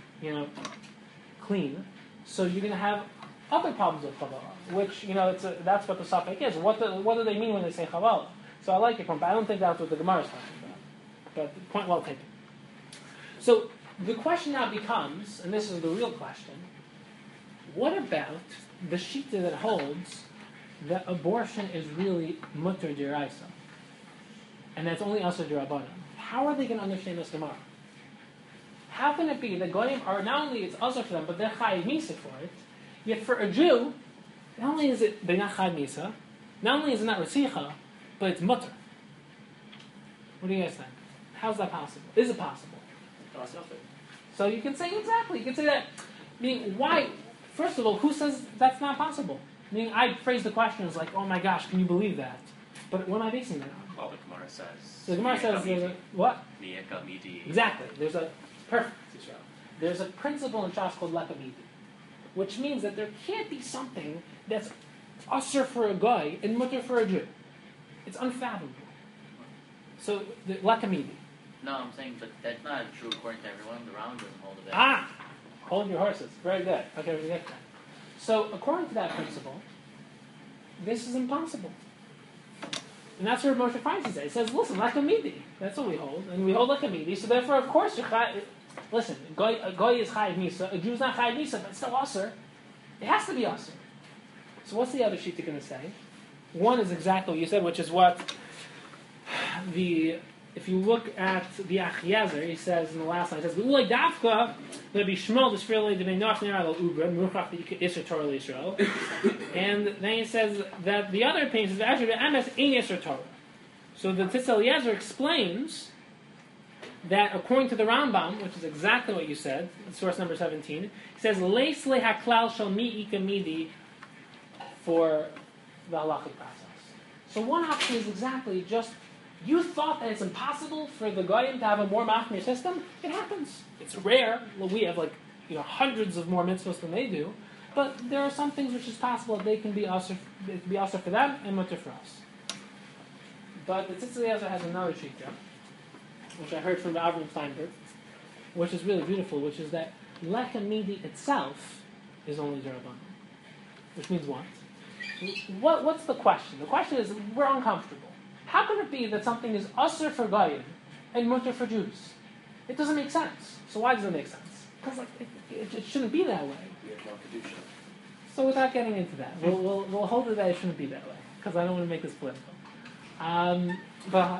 clean. So you're going to have other problems with chavala, which, that's what the suffix is. What do they mean when they say chavala? So I like your point, but I don't think that's what the Gemara is talking about. But the point well taken. So the question now becomes, and this is the real question, what about the shita that holds that abortion is really mutter diraisa, and that's only asur dirabanan? How are they going to understand this Gemara? How can it be that goyim are not only it's asur for them, but they're chayiv misa for it? Yet for a Jew, not only is it they're not chayiv misa, not only is it not resicha, but it's mutter. What do you guys think? How's that possible? Is it possible? So you can say exactly. You can say that. Meaning, why? First of all, who says that's not possible? I mean, I phrase the question as like, oh my gosh, can you believe that? But what am I basing that on? Well, the Gemara says. So the Gemara says, there's a, what? Mi'eka midi. Exactly. There's a, perfect, Israel. There's a principle in Shas called leka midi, which means that there can't be something that's usher for a guy and mutter for a Jew. It's unfathomable. So, the leka midi. No, I'm saying, but that's not true according to everyone. The Rambam doesn't hold of it. Ah! Hold your horses. Very good. Okay, we're going to get that. So, according to that principle, this is impossible. And that's where Moshe finds it. He says, listen, leka midi. That's what we hold. And we hold leka midi. So therefore, of course, listen, a goy is chayiv misa. A Jew is not chayiv misa, but it's still asur. It has to be asur. So what's the other sheet going to say? One is exactly what you said, which is what if you look at the Achiezer, he says in the last line, he says, "Ulay dafka, there be shmol d'shfirlei d'bnei noach ne'ar al ubra muchach d'isur Torah l'Yisrael," and then he says that the other opinion is actually be'emes ein isur Torah. So the Tzitz Eliezer explains that according to the Rambam, which is exactly what you said, source number 17, he says leis le haklal shel mi'ika midi for the halachic process. So one option is exactly just. You thought that it's impossible for the Goyim to have a more machmir system? It happens. It's rare. We have hundreds of more mitzvahs than they do. But there are some things which is possible that they can be asur for them and mutter for us. But the Tzitz Eliezer has another shita, which I heard from the Avram Steinberg, which is really beautiful, which is that leka midi itself is only derabanan. Which means what? What's the question? The question is, we're uncomfortable. How can it be that something is asur for Goyim and mutter for Jews? It doesn't make sense. So why does it make sense? Because it shouldn't be that way. We have no kedusha. So without getting into that, we'll hold it that it shouldn't be that way because I don't want to make this political. But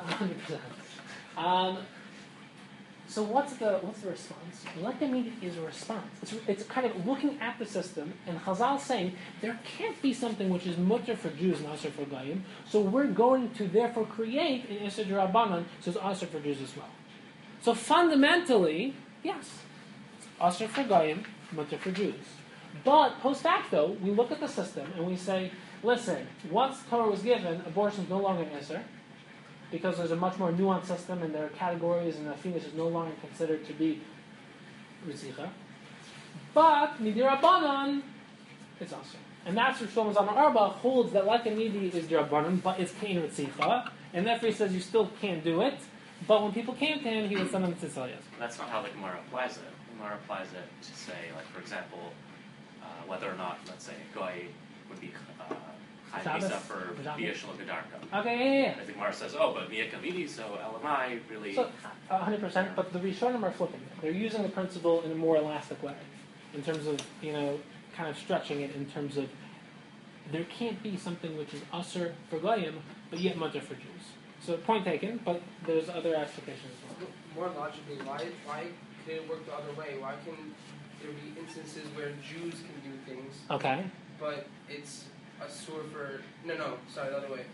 100%. So what's the response? Leka midi is a response. It's kind of looking at the system and Chazal saying there can't be something which is mutter for Jews and asur for Goyim. So we're going to therefore create an isur d'Rabbanan so it's asur for Jews as well. So fundamentally, yes, it's asur for Goyim, mutter for Jews. But post facto, we look at the system and we say, listen, once Torah was given, abortion is no longer an isur, because there's a much more nuanced system and there are categories and the fetus is no longer considered to be Ritzicha. But Midirabanan, it's asur. And that's where Shlomo Zalman Auerbach holds that leka midi is Dirabanan, but it's Kain Ritzicha. And therefore he says you still can't do it. But when people came to him, he would send them to Tzitz Eliezer. That's not how the Gemara applies it. The Gemara applies it to say, like, for example, whether or not, let's say, a goy would be Chayiv Misa for Bia Shalom Gedarka. Okay, yeah. I think Gemara says, oh, but Mi'eka midi, so LMI really... So, 100%, but the Rishonim are flipping it. They're using the principle in a more elastic way, in terms of, kind of stretching it in terms of there can't be something which is asur for Goyim, but yet mutter for Jews. So point taken, but there's other applications as well. More logically, why could it work the other way? Why can there be instances where Jews can do things, Okay. but it's a sore for the other way.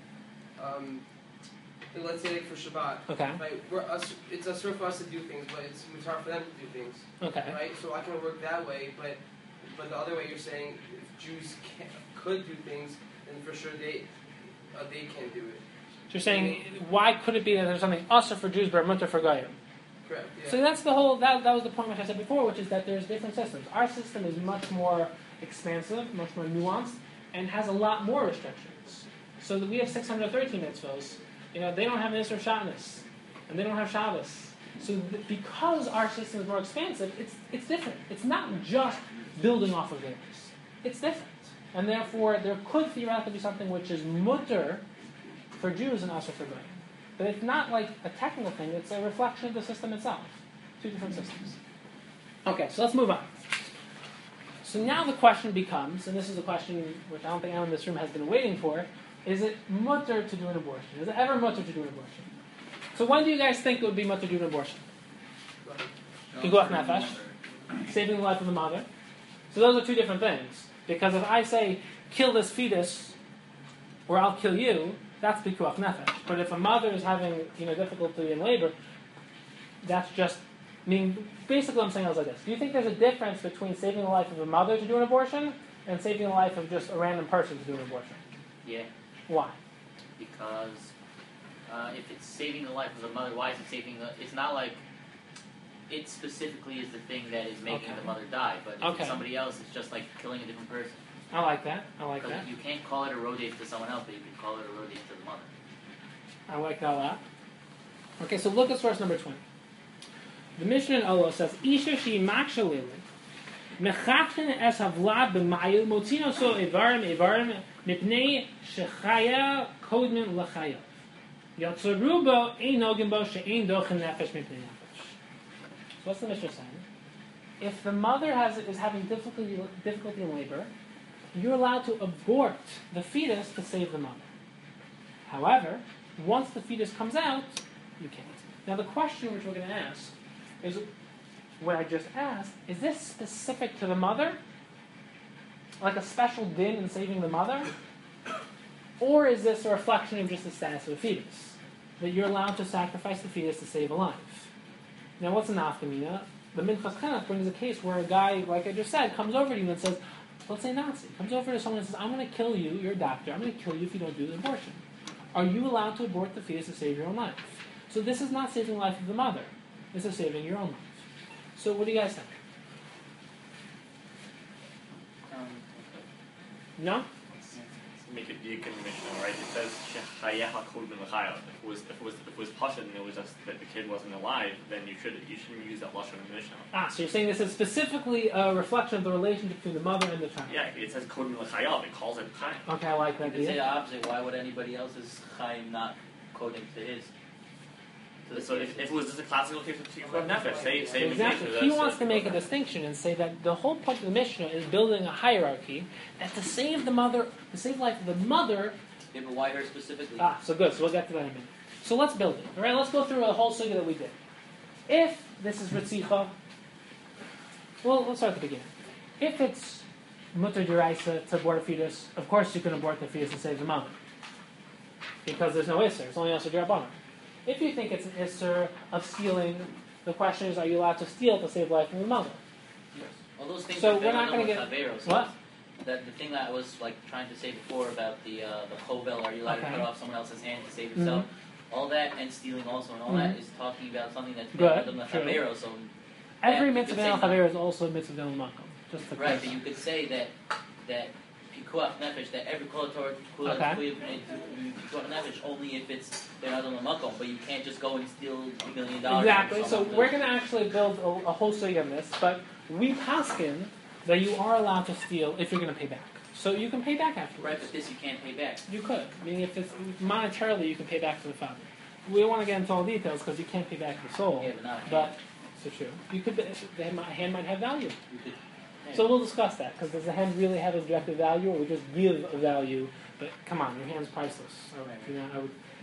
Let's say like for Shabbat, Okay. right? It's a sore for us to do things, but it's hard for them to do things, Okay. right? So I can work that way, but the other way you're saying if Jews could do things, then for sure they can't do it. So you're saying, why could it be that there's something usher for Jews but mutter for Goyim? Correct. Yeah. So that's the whole, that was the point which I said before, which is that there's different systems. Our system is much more expansive, much more nuanced, and has a lot more restrictions. So that we have 613 mitzvos. They don't have an Isser Shatnez, and they don't have Shabbos. So because our system is more expansive, it's different. It's not just building off of theirs. It's different. And therefore, there could theoretically be something which is mutter for Jews and usher for Goyim. But it's not like a technical thing, it's a reflection of the system itself. Two different systems. Okay, so let's move on. So now the question becomes, and this is a question which I don't think anyone in this room has been waiting for, is it mutter to do an abortion? Is it ever mutter to do an abortion? So when do you guys think it would be mutter to do an abortion? Pikuach nefesh, saving the life of the mother. So those are two different things. Because if I say, kill this fetus, or I'll kill you, that's pikuach nefesh. But if a mother is having difficulty in labor, that's just, basically what I'm saying is like this. Do you think there's a difference between saving the life of a mother to do an abortion and saving the life of just a random person to do an abortion? Yeah. Why? Because if it's saving the life of the mother, why is it saving the... It's not like it specifically is the thing that is making the mother die, but if it's somebody else, it's just like killing a different person. I like that. You can't call it a rodef to someone else, but you can call it a rodef to the mother. I like that a lot. Okay, so look at source number 20. The Mishnah in Olo says, Isha shi makshalili, mechaften es havlad b'mayu, motzino so evarim, mipnei shechaya kodmin l'chayav. Yatzaru bo ein nogin bo she'ein dochen nefesh mipnei nefesh. So what's the Mishnah saying? If the mother is having difficulty in labor, you're allowed to abort the fetus to save the mother. However, once the fetus comes out, you can't. Now the question which we're going to ask is, what I just asked, is this specific to the mother? Like a special din in saving the mother? Or is this a reflection of just the status of the fetus? That you're allowed to sacrifice the fetus to save a life. Now what's an nafkamina? The Minchas Chinuch brings a case where a guy, like I just said, comes over to you and says, let's say Nazi, comes over to someone and says, I'm going to kill you, you're a doctor, I'm going to kill you if you don't do the abortion. Are you allowed to abort the fetus to save your own life? So this is not saving the life of the mother. This is saving your own life. So what do you guys think? No? Make it be a conditional, right? It says shechayeha kod ben l'chayav. If it was pashut and it was just that the kid wasn't alive, then you shouldn't use that lashon in the Mishnah. So you're saying this is specifically a reflection of the relationship between the mother and the child? Yeah, it says kod ben l'chayav. It calls it chayim. Okay, I like that. You could say the opposite. Why would anybody else's chayim not coding to his? So if it was just a classical case of pikuach nefesh, say exactly. He wants to make a distinction and say that the whole point of the Mishnah is building a hierarchy that to save the mother, to save the life of the mother. Yeah, but why her specifically? So good. So we'll get to that in a minute. So let's build it. All right, let's go through the whole sugya that we did. If this is ritzicha, well, let's start at the beginning. If it's mutter deraisa to abort a fetus, of course you can abort the fetus and save the mother, because there's no isser. It's only isser derabbanan. If you think it's an isser of stealing, the question is, are you allowed to steal to save the life of the mother? Yes. All those things so are we're not going to get Averos. What? That the thing that I was like trying to say before about the chovel, are you allowed to cut off someone else's hand to save yourself? Mm-hmm. All that and stealing also, and all that is talking about something that's good. Averos. So every mitzvah del chaver is also a mitzvah del makom. Just to right, but you could say that pikuach nefesh, that every kolator pikuach nefesh only if it's they're not on the makom, but you can't just go and steal $1 million. Exactly. So we're going to actually build a whole sugya on this, but we paskin that you are allowed to steal if you're going to pay back. So you can pay back afterwards. Right, but this you can't pay back. You could. Meaning if it's monetarily, you can pay back to the father. We don't want to get into all details because you can't pay back the soul. Yeah, but not but so true. You could. The hand might have value. You could. Yeah. So we'll discuss that, because does the hand really have objective value, or we just give a value? But come on, your hand's priceless.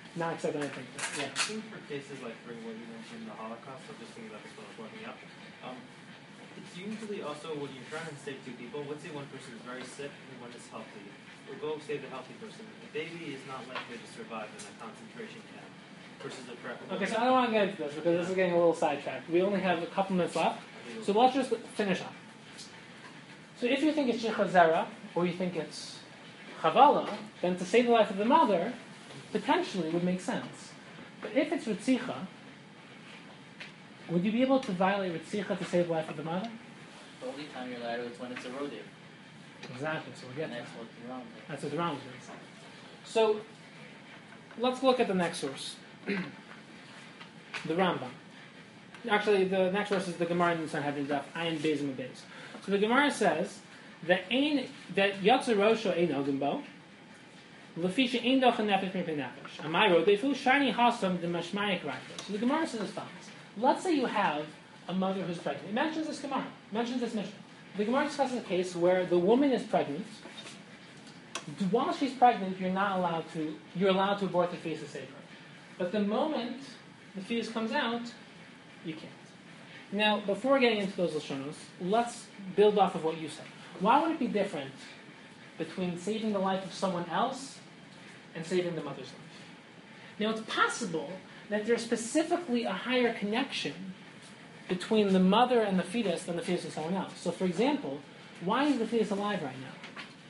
not accept anything. Yeah. I think for cases like for what you mentioned, the Holocaust, I'm just thinking about this when I was looking up. It's usually also when you're trying to save two people, let's say one person is very sick and one is healthy. We'll go save the healthy person. The baby is not likely to survive in a concentration camp versus a prep. Okay, so I don't want to get into this because this is getting a little sidetracked. We only have a couple minutes left, so let's just finish up. So if you think it's Shechazera, or you think it's Chavala, then to save the life of the mother, potentially would make sense. But if it's Ritzicha, would you be able to violate Ritzicha to save the life of the mother? The only time you're allowed is when it's eroded. Exactly, so we'll get And that. that's what the wrong thing. That's what the Rambam says. So, let's look at the next source. The Rambam. Actually, the next source is the Gemara in the Sanhedrin Daf, Ayin Beis and Beis. So the Gemara says that Yatzer Rosho Ein Ogimbo, Lefisha Ein Doch Nefesh Mipei Nefesh. Amayro Defu Shani Hasam the Mashmayik Rakos. So the Gemara says as follows. Let's say you have a mother who's pregnant. It mentions this Gemara. It mentions this Mishnah. The Gemara discusses a case where the woman is pregnant. While she's pregnant, you're allowed to abort the fetus to save her. But the moment the fetus comes out, you can't. Now, before getting into those Lashonos, let's build off of what you said. Why would it be different between saving the life of someone else and saving the mother's life? Now, it's possible that there's specifically a higher connection between the mother and the fetus than the fetus and someone else. So, for example, why is the fetus alive right now?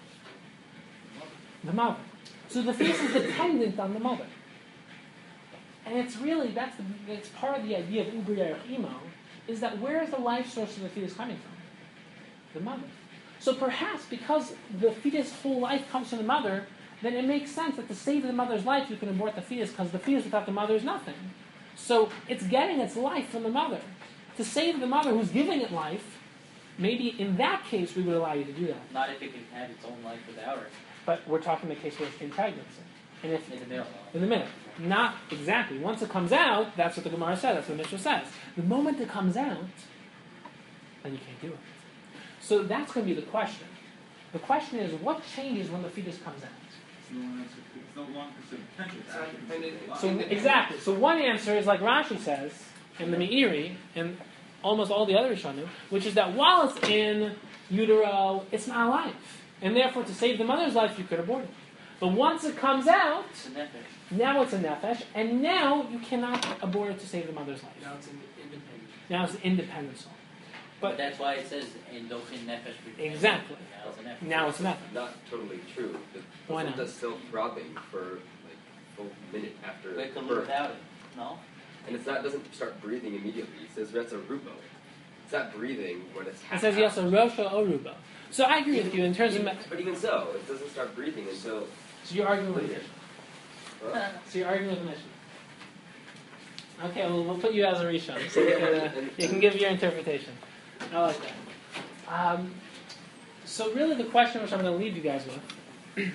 The mother. So the fetus is dependent on the mother. And it's really, it's part of the idea of Uber Yerech Imo, is that where is the life source of the fetus coming from? The mother. So perhaps because the fetus' whole life comes from the mother, then it makes sense that to save the mother's life, you can abort the fetus, because the fetus without the mother is nothing. So it's getting its life from the mother. To save the mother who's giving it life, maybe in that case we would allow you to do that. Not if it can have its own life without her. But we're talking the case where it's in pregnancy. And if, In the middle. in the middle. Not exactly. Once it comes out, that's what the Gemara says, that's what the Mishnah says. The moment it comes out, then you can't do it. So that's going to be the question. The question is, what changes when the fetus comes out? It's no longer potential. It's not dependent. So exactly. So one answer is like Rashi says in the Meiri and almost all the other Rishonim, which is that while it's in utero, it's not alive, and therefore to save the mother's life, you could abort it. But once it comes out, It's a nefesh. now it's a nefesh, and now you cannot abort it to save the mother's life. Now it's independent. Now it's an independent soul. But that's why it says endochin nefesh. Exactly. Now it's a nefesh. Now it's a nefesh. Not totally true. The Why person not? does still throbbing for like a full minute after But it could live birth. without it. No? And doesn't start breathing immediately. It says Retza Rubo. It's not breathing when it's It half says yes, a rosha oruba. So I agree with you in terms of. But even so, it doesn't start breathing until. So you're arguing with the Mishnah. Well, So you're arguing with the Mishnah. Okay, well, we'll put you as a Rishon, so you can give your interpretation. I like that. So really the question which I'm going to leave you guys with, because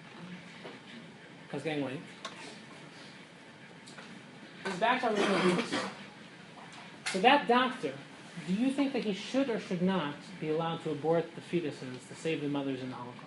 it's getting late, is back to our original roots. So that doctor, do you think that he should or should not be allowed to abort the fetuses to save the mothers in the Holocaust?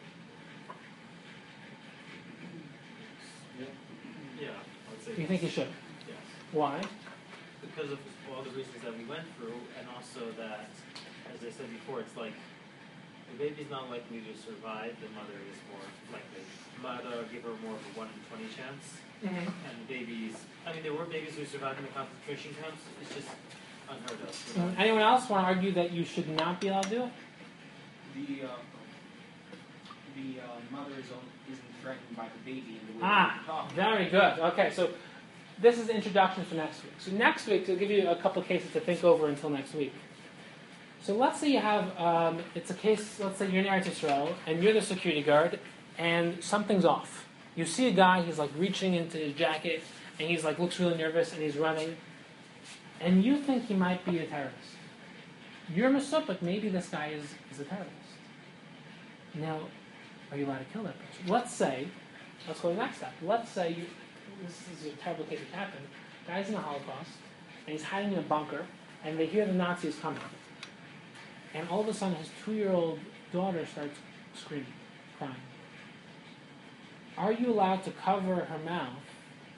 Yeah, I would say. Do you think he should? Yes. Why? Because of all the reasons that we went through, and also that, as I said before, it's like the baby's not likely to survive. The mother is more likely. Mother give her more of a 1 in 20 chance. Mm-hmm. And babies, I mean, there were babies who survived in the concentration camps. It's just unheard of. You know? Anyone else want to argue that you should not be allowed to do it? The mother isn't threatened by the baby in the way Ah, we talk. very good. Okay, so this is the introduction for next week. So next week, we'll give you a couple cases to think over until next week. So let's say you have, it's a case, let's say you're in Eretz Yisrael, and you're the security guard, and something's off. You see a guy, he's like reaching into his jacket, and he's like, looks really nervous, and he's running, and you think he might be a terrorist. You're Mesupik, maybe this guy is a terrorist. Now, are you allowed to kill that person? Let's go to the next step. Let's say, this is a terrible case that happened, guy's in the Holocaust, and he's hiding in a bunker, and they hear the Nazis coming. And all of a sudden, his 2-year-old daughter starts screaming, crying. Are you allowed to cover her mouth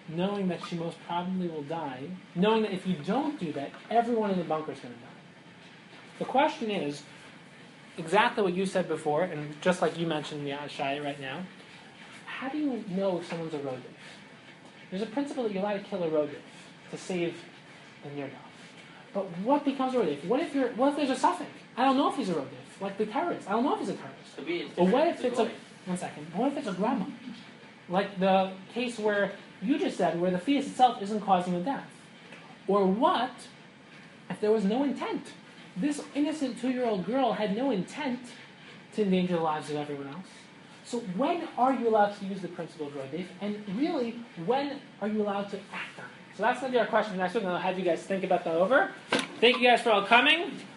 knowing that she most probably will die, knowing that if you don't do that, everyone in the bunker is going to die. The question is, exactly what you said before, and just like you mentioned, Shai, right now, how do you know if someone's a rodif? There's a principle that you're allowed to kill a rodif to save the near daf. But what becomes a rodif? What if there's a suffix? I don't know if he's a rodif, like the terrorist. I don't know if he's a terrorist. Could be it's Or what different if it's to a... One second. What if it's a grandma? Like the case where you just said, where the fetus itself isn't causing the death. Or what if there was no intent? This innocent 2-year-old girl had no intent to endanger the lives of everyone else. So when are you allowed to use the principle of rodif? And really, when are you allowed to act on it? So that's going to be our question next week, and I'll have you guys think about that over. Thank you guys for all coming.